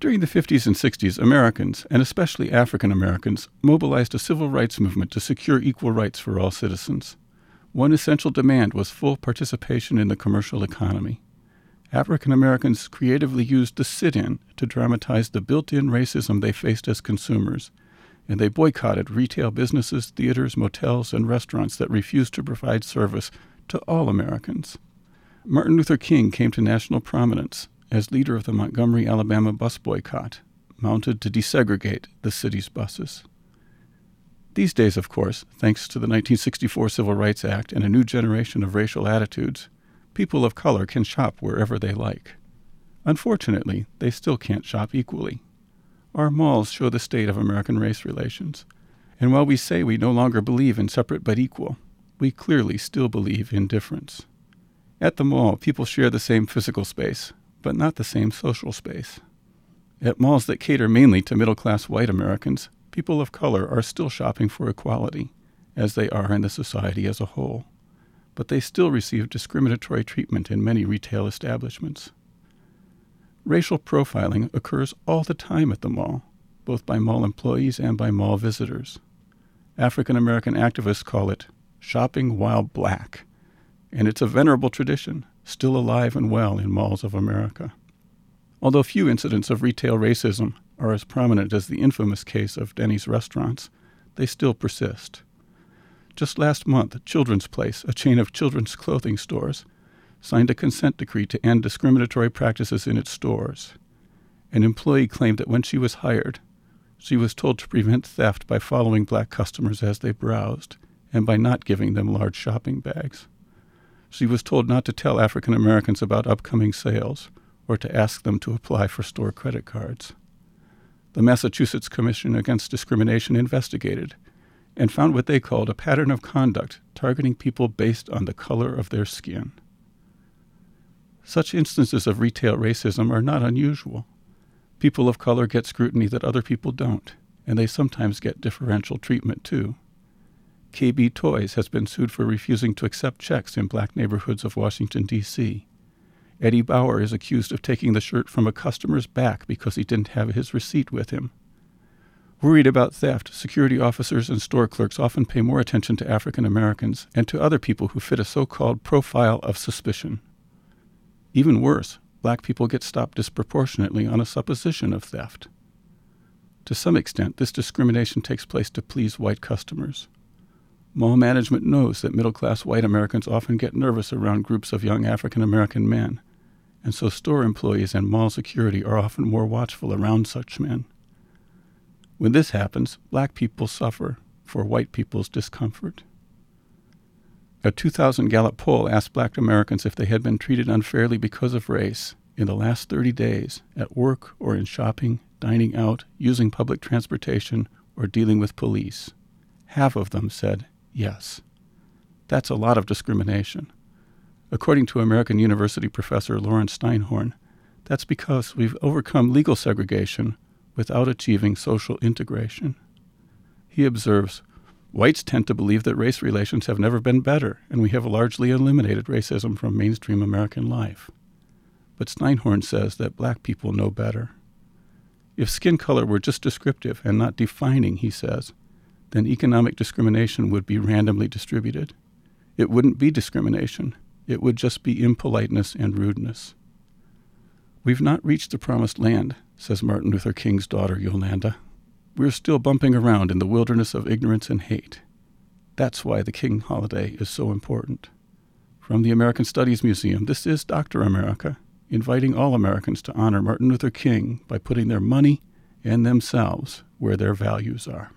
During the 50s and 60s, Americans, and especially African Americans, mobilized a civil rights movement to secure equal rights for all citizens. One essential demand was full participation in the commercial economy. African Americans creatively used the sit-in to dramatize the built-in racism they faced as consumers, and they boycotted retail businesses, theaters, motels, and restaurants that refused to provide service to all Americans. Martin Luther King came to national prominence as leader of the Montgomery, Alabama bus boycott, mounted to desegregate the city's buses. These days, of course, thanks to the 1964 Civil Rights Act and a new generation of racial attitudes, people of color can shop wherever they like. Unfortunately, they still can't shop equally. Our malls show the state of American race relations, and while we say we no longer believe in separate but equal, we clearly still believe in difference. At the mall, people share the same physical space, but not the same social space. At malls that cater mainly to middle-class white Americans, people of color are still shopping for equality, as they are in the society as a whole, but they still receive discriminatory treatment in many retail establishments. Racial profiling occurs all the time at the mall, both by mall employees and by mall visitors. African American activists call it shopping while black, and it's a venerable tradition, still alive and well in malls of America. Although few incidents of retail racism are as prominent as the infamous case of Denny's restaurants, they still persist. Just last month, Children's Place, a chain of children's clothing stores, signed a consent decree to end discriminatory practices in its stores. An employee claimed that when she was hired, she was told to prevent theft by following black customers as they browsed and by not giving them large shopping bags. She was told not to tell African Americans about upcoming sales or to ask them to apply for store credit cards. The Massachusetts Commission Against Discrimination investigated and found what they called a pattern of conduct targeting people based on the color of their skin. Such instances of retail racism are not unusual. People of color get scrutiny that other people don't, and they sometimes get differential treatment too. KB Toys has been sued for refusing to accept checks in black neighborhoods of Washington, D.C. Eddie Bauer is accused of taking the shirt from a customer's back because he didn't have his receipt with him. Worried about theft, security officers and store clerks often pay more attention to African Americans and to other people who fit a so-called profile of suspicion. Even worse, black people get stopped disproportionately on a supposition of theft. To some extent, this discrimination takes place to please white customers. Mall management knows that middle-class white Americans often get nervous around groups of young African American men, and so store employees and mall security are often more watchful around such men. When this happens, black people suffer for white people's discomfort. A 2000 Gallup poll asked black Americans if they had been treated unfairly because of race in the last 30 days at work or in shopping, dining out, using public transportation, or dealing with police. Half of them said yes. That's a lot of discrimination. According to American University professor Lawrence Steinhorn, that's because we've overcome legal segregation without achieving social integration. He observes, whites tend to believe that race relations have never been better, and we have largely eliminated racism from mainstream American life. But Steinhorn says that black people know better. If skin color were just descriptive and not defining, he says, then economic discrimination would be randomly distributed. It wouldn't be discrimination. It would just be impoliteness and rudeness. We've not reached the promised land, says Martin Luther King's daughter, Yolanda. We're still bumping around in the wilderness of ignorance and hate. That's why the King holiday is so important. From the American Studies Museum, this is Dr. America, inviting all Americans to honor Martin Luther King by putting their money and themselves where their values are.